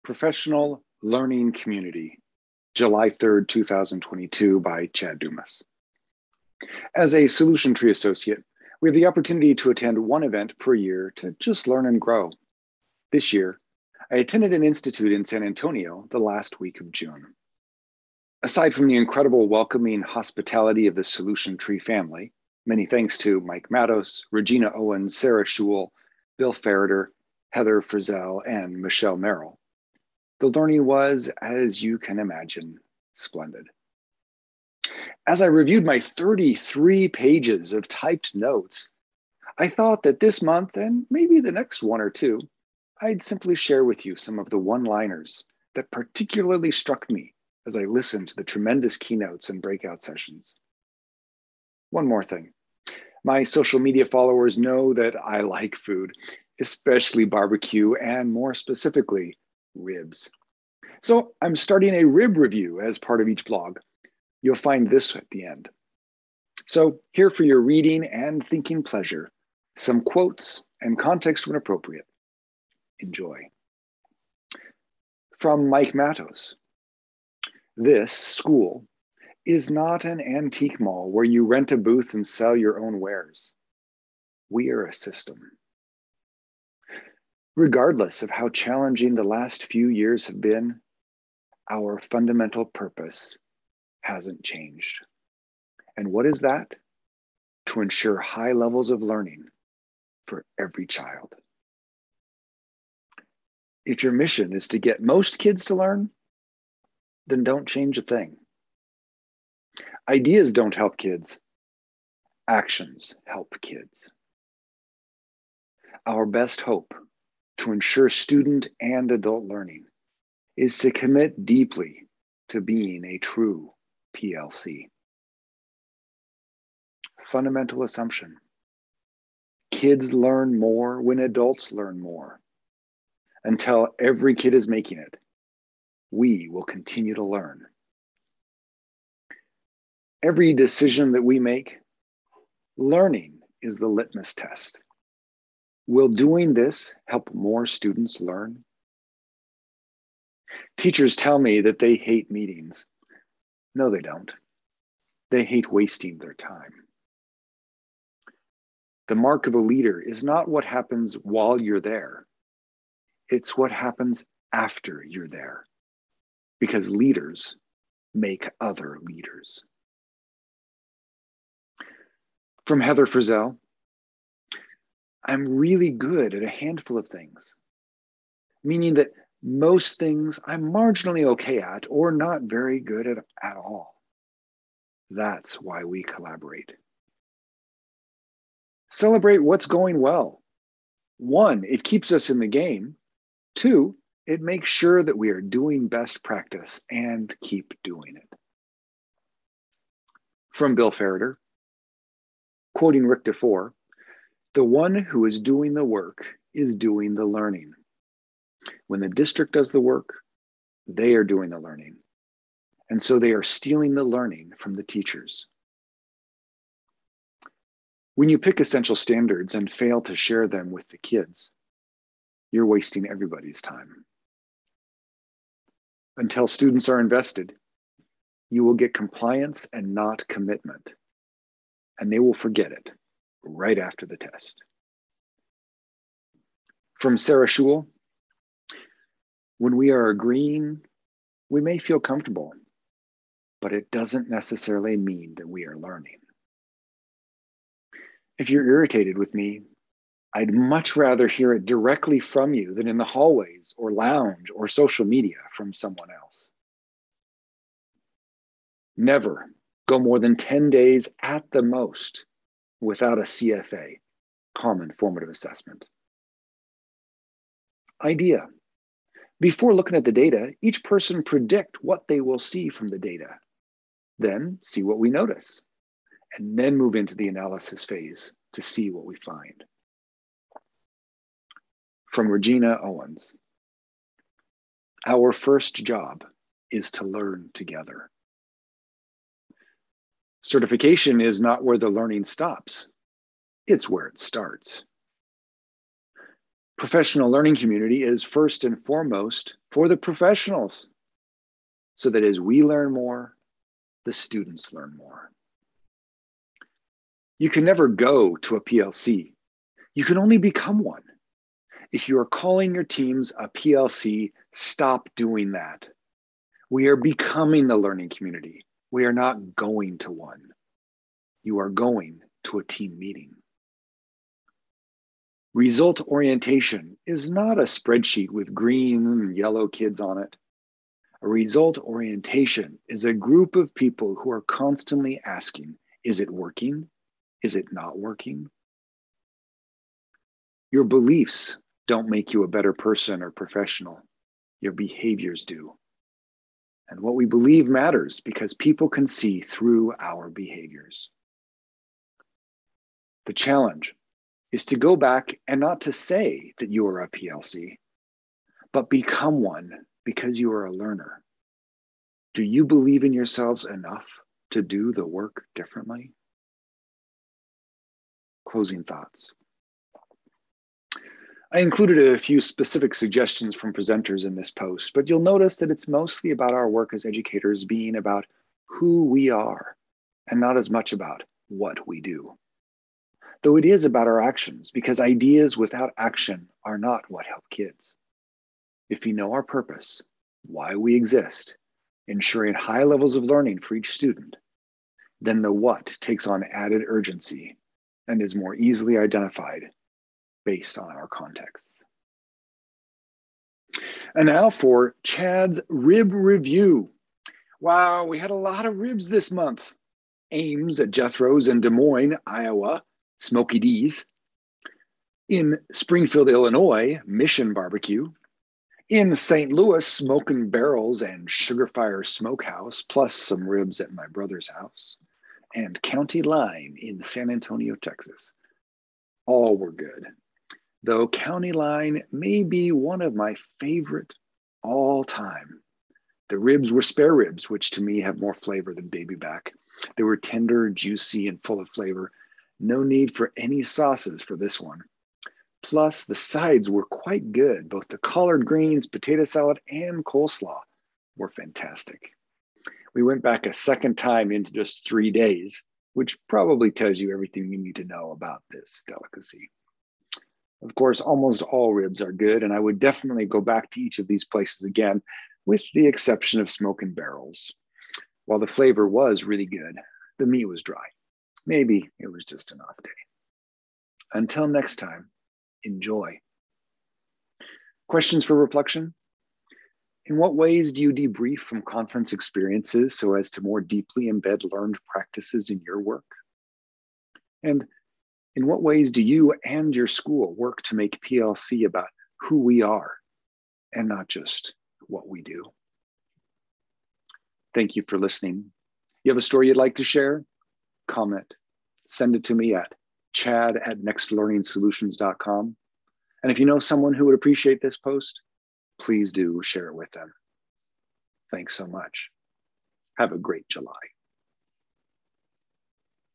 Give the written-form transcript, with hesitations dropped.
Professional Learning Community, July 3rd, 2022 by Chad Dumas. As a Solution Tree Associate, we have the opportunity to attend one event per year to just learn and grow. This year, I attended an institute in San Antonio the last week of June. Aside from the incredible welcoming hospitality of the Solution Tree family, many thanks to Mike Matos, Regina Owens, Sarah Schul, Bill Ferreter, Heather Frizzell, and Michelle Merrill, the learning was, as you can imagine, splendid. As I reviewed my 33 pages of typed notes, I thought that this month, and maybe the next one or two, I'd simply share with you some of the one-liners that particularly struck me as I listened to the tremendous keynotes and breakout sessions. One more thing. My social media followers know that I like food, especially barbecue, and more specifically, ribs. So I'm starting a rib review as part of each blog. You'll find this at the end. So here for your reading and thinking pleasure, some quotes and context when appropriate. Enjoy. From Mike Matos. This school is not an antique mall where you rent a booth and sell your own wares. We are a system. Regardless of how challenging the last few years have been, our fundamental purpose hasn't changed. And what is that? To ensure high levels of learning for every child. If your mission is to get most kids to learn, then don't change a thing. Ideas don't help kids. Actions help kids. Our best hope to ensure student and adult learning is to commit deeply to being a true PLC. Fundamental assumption. Kids learn more when adults learn more. Until every kid is making it, we will continue to learn. Every decision that we make, learning is the litmus test. Will doing this help more students learn? Teachers tell me that they hate meetings. No, they don't. They hate wasting their time. The mark of a leader is not what happens while you're there. It's what happens after you're there. Because leaders make other leaders. From Heather Frizzell. I'm really good at a handful of things, meaning that most things I'm marginally okay at or not very good at all. That's why we collaborate. Celebrate what's going well. 1, it keeps us in the game. 2, it makes sure that we are doing best practice and keep doing it. From Bill Ferreter, quoting Rick DeFore, the one who is doing the work is doing the learning. When the district does the work, they are doing the learning. And so they are stealing the learning from the teachers. When you pick essential standards and fail to share them with the kids, you're wasting everybody's time. Until students are invested, you will get compliance and not commitment. And they will forget it right after the test. From Sarah Schul, when we are agreeing, we may feel comfortable, but it doesn't necessarily mean that we are learning. If you're irritated with me, I'd much rather hear it directly from you than in the hallways or lounge or social media from someone else. Never go more than 10 days at the most without a CFA, Common Formative Assessment. Idea. Before looking at the data, each person predict what they will see from the data. Then see what we notice, and then move into the analysis phase to see what we find. From Regina Owens. Our first job is to learn together. Certification is not where the learning stops. It's where it starts. Professional learning community is first and foremost for the professionals, so that as we learn more, the students learn more. You can never go to a PLC. You can only become one. If you are calling your teams a PLC, stop doing that. We are becoming the learning community. We are not going to one. You are going to a team meeting. Result orientation is not a spreadsheet with green and yellow kids on it. A result orientation is a group of people who are constantly asking, is it working? Is it not working? Your beliefs don't make you a better person or professional. Your behaviors do. And what we believe matters because people can see through our behaviors. The challenge is to go back and not to say that you are a PLC, but become one because you are a learner. Do you believe in yourselves enough to do the work differently? Closing thoughts. I included a few specific suggestions from presenters in this post, but you'll notice that it's mostly about our work as educators being about who we are and not as much about what we do. Though it is about our actions, because ideas without action are not what help kids. If we know our purpose, why we exist, ensuring high levels of learning for each student, then the what takes on added urgency and is more easily identified based on our contexts. And now for Chad's rib review. Wow, we had a lot of ribs this month. Ames at Jethro's in Des Moines, Iowa, Smokey D's. In Springfield, Illinois, Mission Barbecue. In St. Louis, Smokin' Barrels and Sugar Fire Smokehouse, plus some ribs at my brother's house. And County Line in San Antonio, Texas. All were good. Though County Line may be one of my favorite all time. The ribs were spare ribs, which to me have more flavor than baby back. They were tender, juicy, and full of flavor. No need for any sauces for this one. Plus, the sides were quite good. Both the collard greens, potato salad, and coleslaw were fantastic. We went back a second time into just 3 days, which probably tells you everything you need to know about this delicacy. Of course, almost all ribs are good, and I would definitely go back to each of these places again, with the exception of Smokin' Barrels. While the flavor was really good, the meat was dry. Maybe it was just an off day. Until next time, enjoy. Questions for reflection? In what ways do you debrief from conference experiences so as to more deeply embed learned practices in your work? And in what ways do you and your school work to make PLC about who we are and not just what we do? Thank you for listening. You have a story you'd like to share? Comment. Send it to me at chad@nextlearningsolutions.com. And if you know someone who would appreciate this post, please do share it with them. Thanks so much. Have a great July.